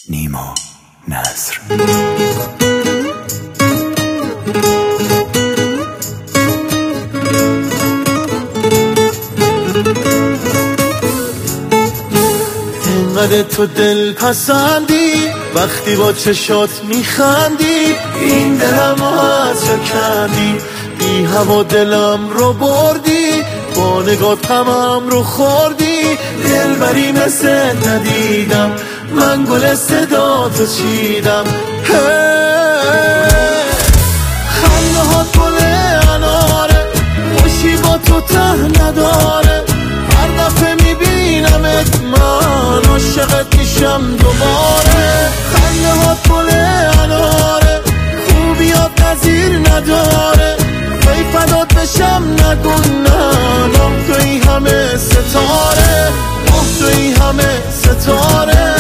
نیما نصر. اینقدر تو دل پسندی وقتی با چشات میخندی، این دلم از کندی، بی هوا دلم رو بردی، با نگات غمم رو خوردی. دلبری مثل ندیدم، من گل صداتو چیدم. خنده ها گل اناره، خوشی با تو ته نداره. هر دفعه میبینمت من عاشقت میشم دوباره. خنده ها گل اناره، خوبیات نظیر نداره. وی فدات بشم نگو نه، ماه توی همه ستاره، ماه توی همه ستاره.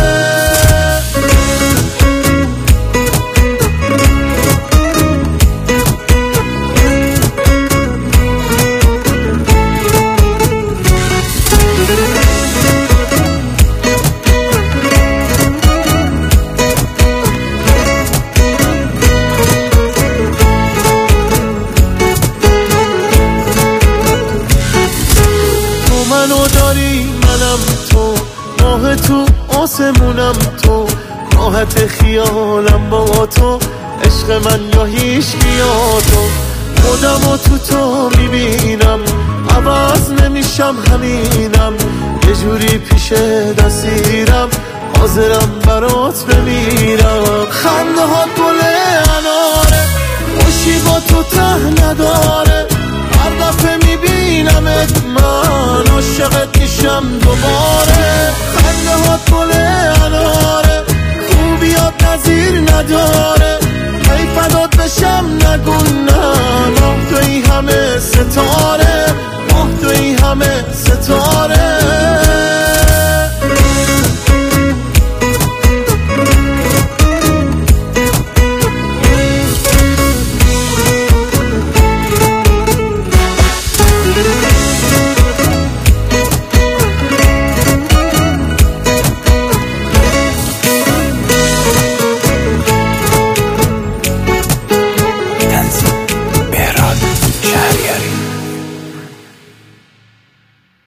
منو داری منم تو، ماه تو آسمونم تو، راحت خیالم با تو، عشق من یا هیچ بیا تو. خودمو تو میبینم، عوض نمیشم همینم، یه جوری پیش دستیرم، حاضرم برات بمیرم. خنده ها گل اناره، خوشی با تو ته نداره. هر دفعه میبینمت من عاشقت میشم دوباره. خنده ها گل اناره، خوبیات نظیر نداره. ای فدات بشم نگو نه، ماه توی همه ستاره.